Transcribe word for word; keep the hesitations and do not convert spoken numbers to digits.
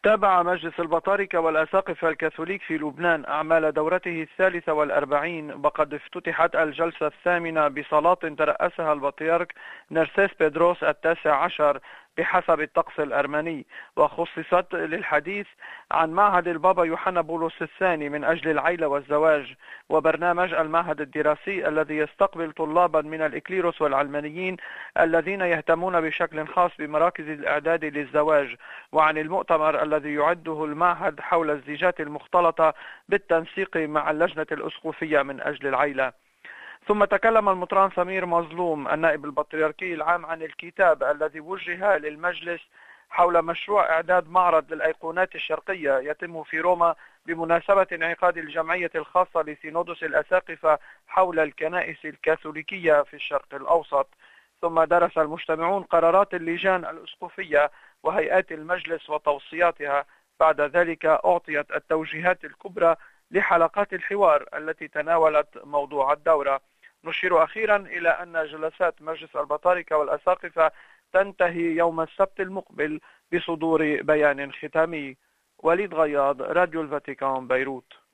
تابع مجلس البطاركة والأساقفة الكاثوليك في لبنان أعمال دورته الثالثة والأربعين، وقد افتتحت الجلسة الثامنة بصلاة ترأسها البطريرك نرسيس بيدروس التاسع عشر بحسب الطقس الأرمني، وخصصت للحديث عن معهد البابا يوحنا بولس الثاني من أجل العيلة والزواج، وبرنامج المعهد الدراسي الذي يستقبل طلابا من الإكليروس والعلمانيين الذين يهتمون بشكل خاص بمراكز الإعداد للزواج، وعن المؤتمر الذي يعده المعهد حول الزيجات المختلطة بالتنسيق مع اللجنة الأسقفية من أجل العيلة. ثم تكلم المطران سمير مظلوم النائب البطريركي العام عن الكتاب الذي وجه للمجلس حول مشروع إعداد معرض للأيقونات الشرقية يتم في روما بمناسبة انعقاد الجمعية الخاصة لسينودوس الأساقفة حول الكنائس الكاثوليكية في الشرق الأوسط. ثم درس المجتمعون قرارات اللجان الأسقفية وهيئات المجلس وتوصياتها. بعد ذلك أعطيت التوجيهات الكبرى لحلقات الحوار التي تناولت موضوع الدورة. نشير أخيرا إلى أن جلسات مجلس البطاركة والأساقفة تنتهي يوم السبت المقبل بصدور بيان ختامي. وليد غياض، راديو الفاتيكان، بيروت.